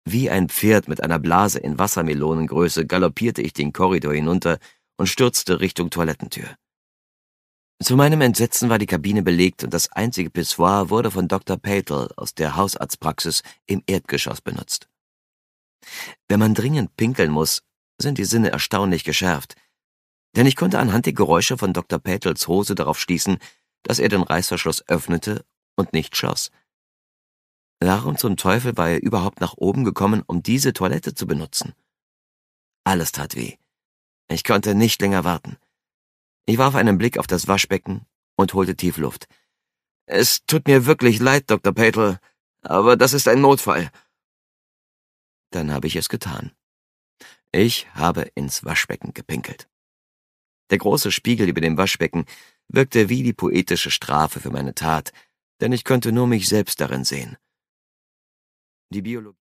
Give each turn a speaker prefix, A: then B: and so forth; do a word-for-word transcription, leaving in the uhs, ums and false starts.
A: Wie ein Pferd mit einer Blase in Wassermelonengröße galoppierte ich den Korridor hinunter und stürzte Richtung Toilettentür. Zu meinem Entsetzen war die Kabine belegt und das einzige Pissoir wurde von Doktor Patel aus der Hausarztpraxis im Erdgeschoss benutzt. Wenn man dringend pinkeln muss, sind die Sinne erstaunlich geschärft, denn ich konnte anhand der Geräusche von Doktor Patels Hose darauf schließen, dass er den Reißverschluss öffnete und nicht schloss. Warum zum Teufel war er überhaupt nach oben gekommen, um diese Toilette zu benutzen? Alles tat weh. Ich konnte nicht länger warten. Ich warf einen Blick auf das Waschbecken und holte tief Luft. »Es tut mir wirklich leid, Doktor Patel, aber das ist ein Notfall.« Dann habe ich es getan. Ich habe ins Waschbecken gepinkelt. Der große Spiegel über dem Waschbecken wirkte wie die poetische Strafe für meine Tat, denn ich konnte nur mich selbst darin sehen. Die Biologie